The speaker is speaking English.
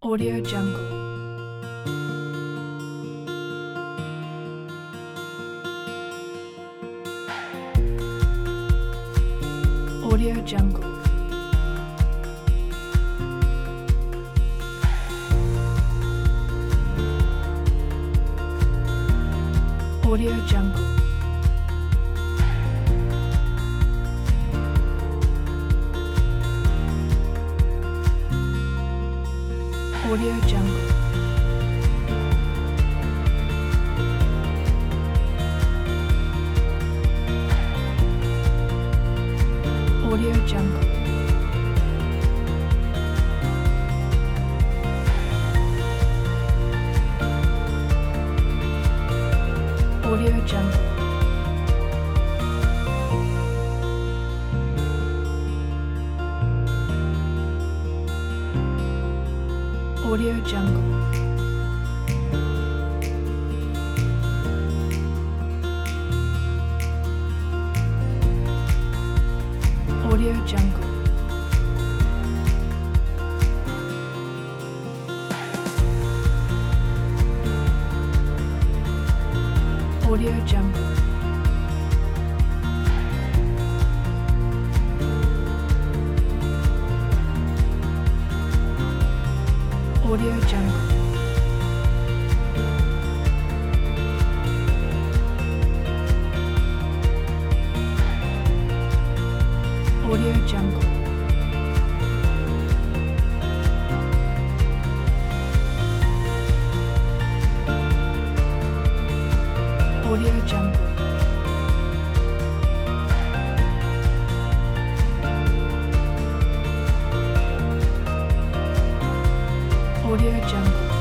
Audio Jungle. Audio Jungle. Audio Jungle. Audio Jungle. Audio Jungle. Audio Jungle. Audio Jungle. Audio Jungle. Audio Jungle. Audio Jungle. Audio Jungle. Audio Jungle. Audio Jungle.